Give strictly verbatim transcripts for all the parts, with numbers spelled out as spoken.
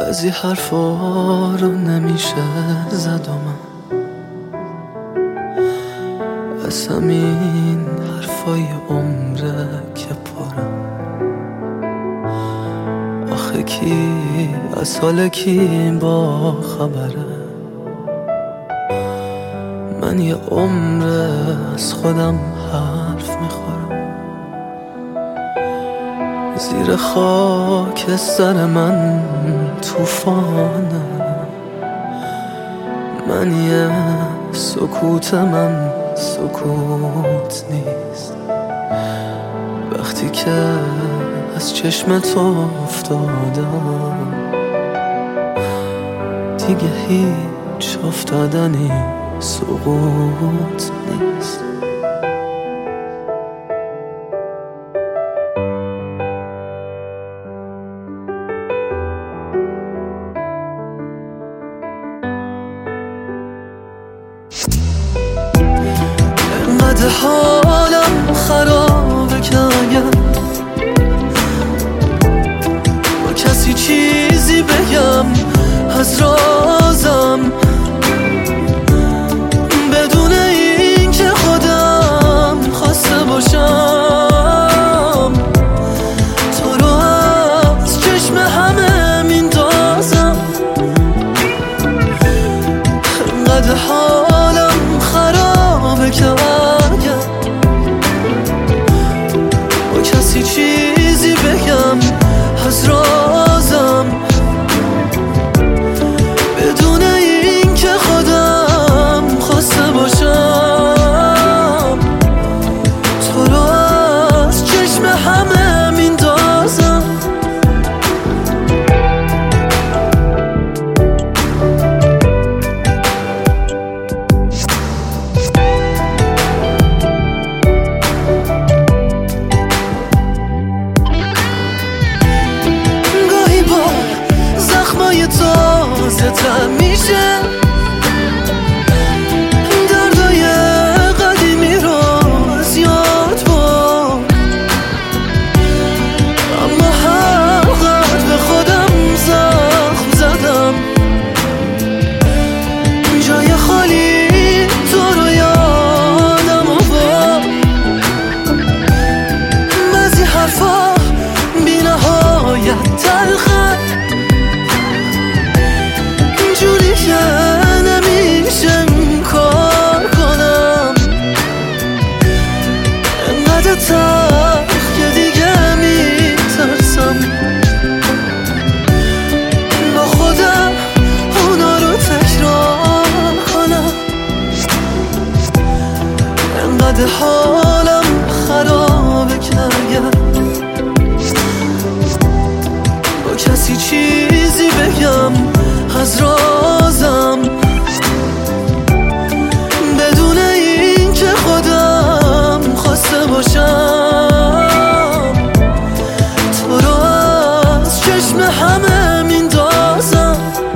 بعضی حرفا رو نمیشه زد و من از همین حرفای عمره که پرم. آخه کی از حال کی با خبره؟ من یه عمره از خودم حرف میخورم. زیر خاک سر من توفانه. من یه سکوت من سکوت نیست. وقتی که از چشم تو افتادم دیگه هیچ افتادنی سقوط نیست. انقدر حالم خرابه که اگر با کسی چیزی بگم از رازم، بدون این که خودم خواسته باشم، تو رو از چشم همه میندازم. انقدر حالم خرابه که اگر با کسی چیزی بگم از رازم، بدون این که خودم خواسته باشم، تو رو از چشم همه میندازم. گاهی با زخمای تازه تر میشه، دردای قدیمی رو از یاد بر، اما حقیقت به خودم زخم زدم. جای خالی تو رو یادم آورد. بعضی حرفا بی نهایت تلخه، جوری که نمیشه کار کنم. انقدر تلخ که دیگه میترسم با خودم اونا رو تکرار کنم. انقدر حالم خرابه که اگر با کسی چیزی بگم از رازم، بدون این که خودم خواسته باشم، تو رو از چشم همه میندازم.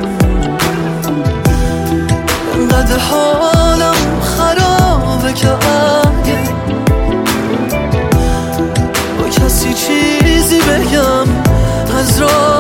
انقدر حالم خرابه که اگه با کسی چیزی بگم از رازم،